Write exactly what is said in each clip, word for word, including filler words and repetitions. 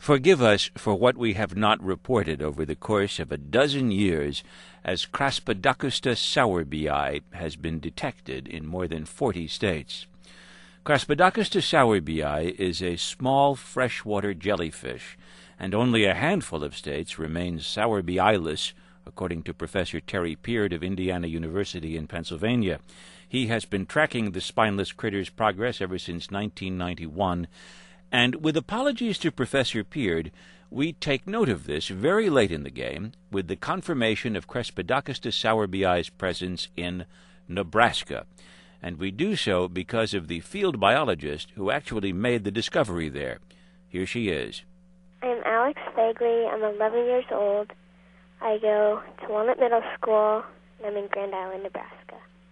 Forgive us for what we have not reported over the course of a dozen years, as Craspedacusta sowerbii has been detected in more than forty states. Craspedacusta sowerbii is a small freshwater jellyfish, and only a handful of states remain sowerbii-less, according to Professor Terry Peard of Indiana University in Pennsylvania. He has been tracking the spineless critter's progress ever since nineteen ninety-one, and with apologies to Professor Peard, we take note of this very late in the game with the confirmation of Craspedacusta sowerbii's presence in Nebraska. And we do so because of the field biologist who actually made the discovery there. Here she is. I'm Alex Fagley. I'm eleven years old. I go to Walnut Middle School, and I'm in Grand Island, Nebraska.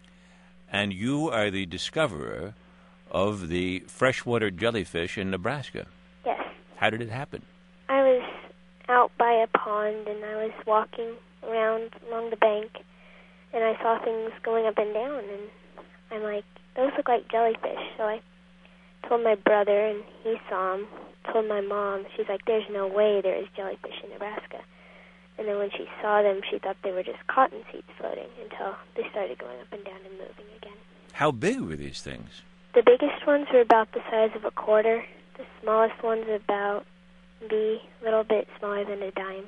And you are the discoverer of the freshwater jellyfish in Nebraska. Yes. How did it happen? I was out by a pond, and I was walking around along the bank, and I saw things going up and down, and I'm like, those look like jellyfish. So I told my brother, and he saw them. Told my mom. She's like, there's no way there is jellyfish in Nebraska. And then when she saw them, she thought they were just cotton seeds floating until they started going up and down and moving again. How big were these things? The biggest ones were about the size of a quarter. The smallest ones about maybe a little bit smaller than a dime.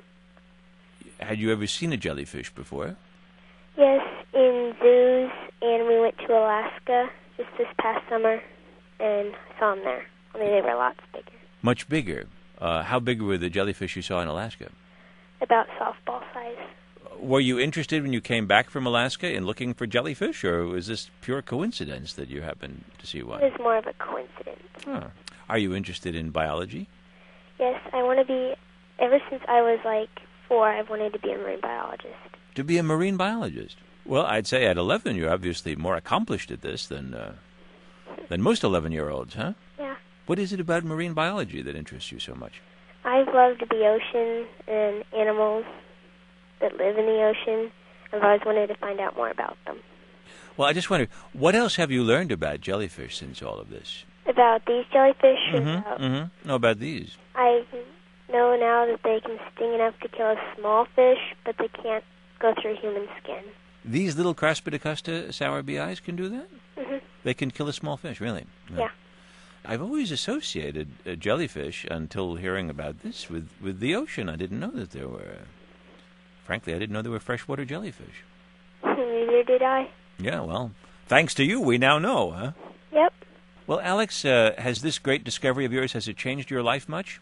Had you ever seen a jellyfish before? Yes, in zoos, and we went to Alaska just this past summer and saw them there. Only they were lots bigger. Much bigger. Uh, how big were the jellyfish you saw in Alaska? About softball size. Were you interested when you came back from Alaska in looking for jellyfish, or was this pure coincidence that you happened to see one? It was more of a coincidence. Huh. Are you interested in biology? Yes, I want to be, ever since I was like four, I've wanted to be a marine biologist. To be a marine biologist? Well, I'd say at eleven you're obviously more accomplished at this than, uh, than most eleven-year-olds, huh? Yeah. What is it about marine biology that interests you so much? I've loved the ocean and animals that live in the ocean. I've always wanted to find out more about them. Well, I just wonder, what else have you learned about jellyfish since all of this? About these jellyfish? Mm-hmm, about, mm-hmm. No, about these. I know now that they can sting enough to kill a small fish, but they can't go through human skin. These little Craspedacusta sowerbiis can do that? Mm-hmm. They can kill a small fish, really? Yeah. yeah. I've always associated uh, jellyfish, until hearing about this, with, with the ocean. I didn't know that there were... Frankly, I didn't know there were freshwater jellyfish. Neither did I. Yeah, well, thanks to you, we now know, huh? Yep. Well, Alex, uh, has this great discovery of yours, has it changed your life much?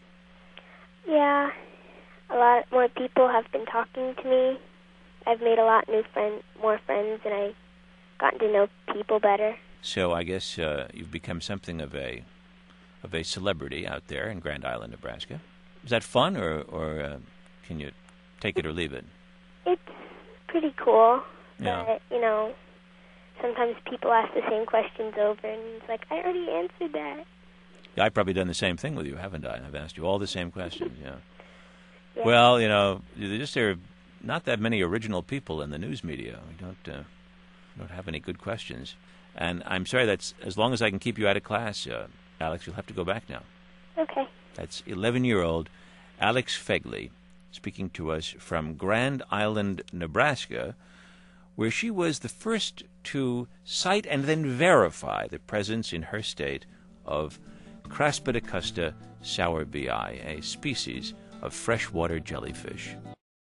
Yeah. A lot more people have been talking to me. I've made a lot new friend, more friends, and I've gotten to know people better. So I guess uh, you've become something of a of a celebrity out there in Grand Island, Nebraska. Is that fun, or, or uh, can you take it or leave it? It's pretty cool, yeah. but, you know, sometimes people ask the same questions over, and it's like, I already answered that. Yeah, I've probably done the same thing with you, haven't I? I've asked you all the same questions, yeah. yeah. Well, you know, just there are not that many original people in the news media. We don't, uh, don't have any good questions. And I'm sorry, that's as long as I can keep you out of class, uh, Alex, you'll have to go back now. Okay. That's eleven-year-old Alex Fagley speaking to us from Grand Island, Nebraska, where she was the first to cite and then verify the presence in her state of Craspedacusta sowerbii, a species of freshwater jellyfish.